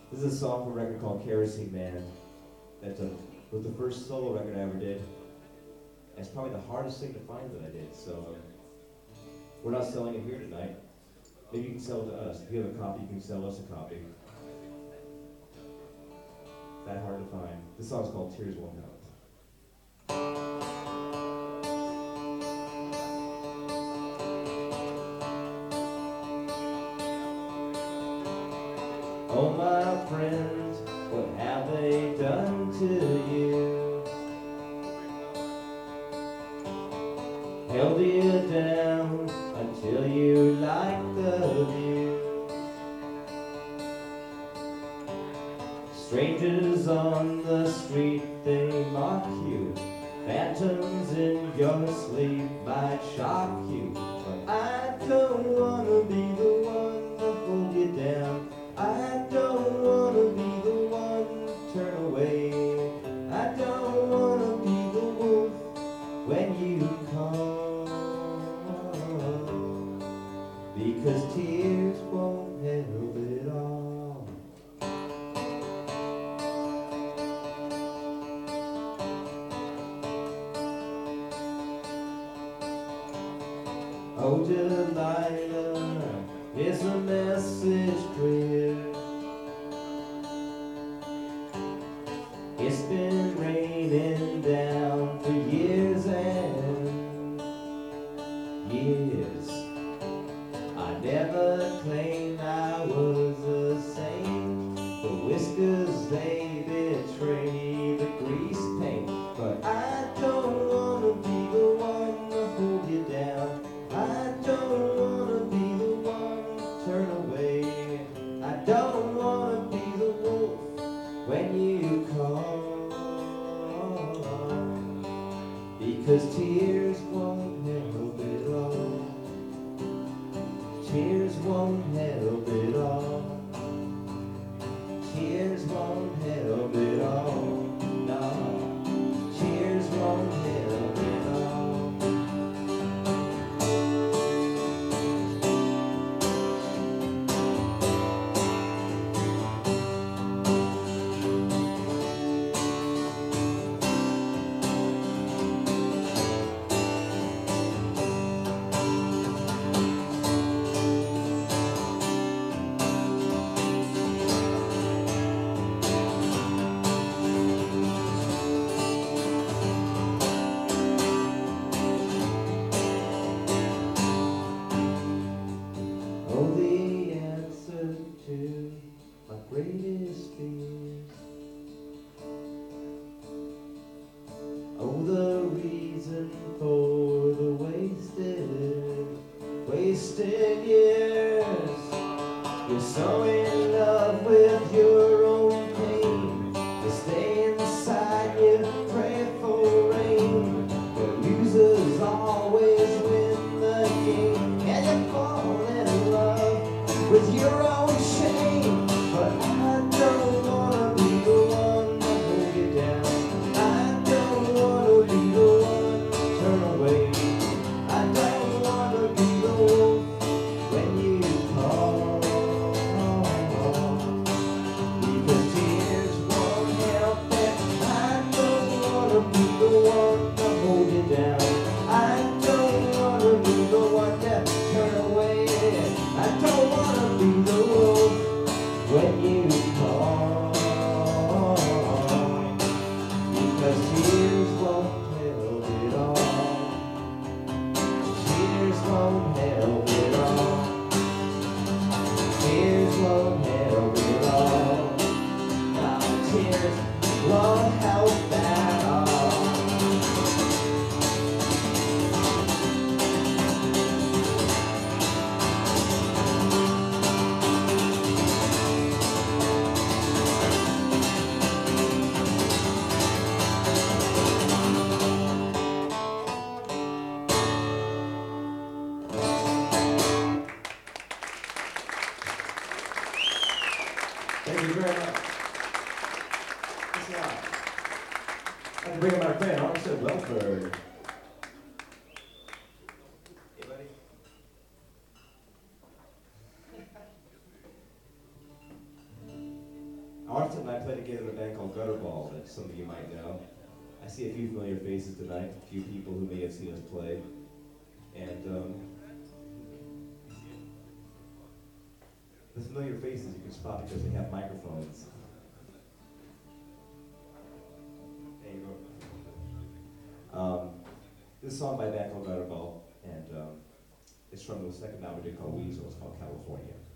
This is a song from a record called Kerosene Man. That was the first solo record I ever did. It's probably the hardest thing to find that I did. So we're not selling it here tonight. Maybe you can sell it to us. If you have a copy, you can sell us a copy. That hard to find. This song's called Tears Won't Help. Oh, my friends, what have they done to you? Held you down until you liked the view. Strangers on the street, they mock you. Phantoms in your sleep might shock you. But I don't wanna be the one to hold you down. I don't wanna be the one to turn away. I don't wanna be the wolf when you come, because tears won't help it all. Oh, Delilah, is a message clear? It's been raining down for years and years. I never claimed I was a saint. The whiskers, they betray the grease paint. But I don't wanna be the one to hold you down. I don't wanna be the one to turn away. I don't wanna be the wolf when you call, because tears won't help it all. Tears won't help it all. Tears won't help it all. No, tears won't help it all. Oh, the answer to my greatest fears. Oh, the reason for the wasted years. You're so in love with your own pain. You stay inside, you pray for rain. The losers always win the game. And you fall in love with your own shame. But I don't wanna be the one to hold you down. I don't wanna be the one to turn away. I don't wanna be the wolf when you call, because tears won't help it. I don't wanna be the one to hold you down. I don't wanna be the one to turn away. I don't wanna be the wolf when you call, because tears won't help it all. Tears won't help it all. Tears won't help it all. No, tears won't help at all. Thank you very much. Thanks a lot. I'd like to bring up my friend, Armstead Welford. Hey, buddy. Arthur and I played together in a band called Gutterball that some of you might know. I see a few familiar faces tonight, a few people who may have seen us play. And the familiar faces you can spot because they have microphones. There you go. This is a song by a band called Gutterball, and it's from the second album we did called Weasel. It's called California.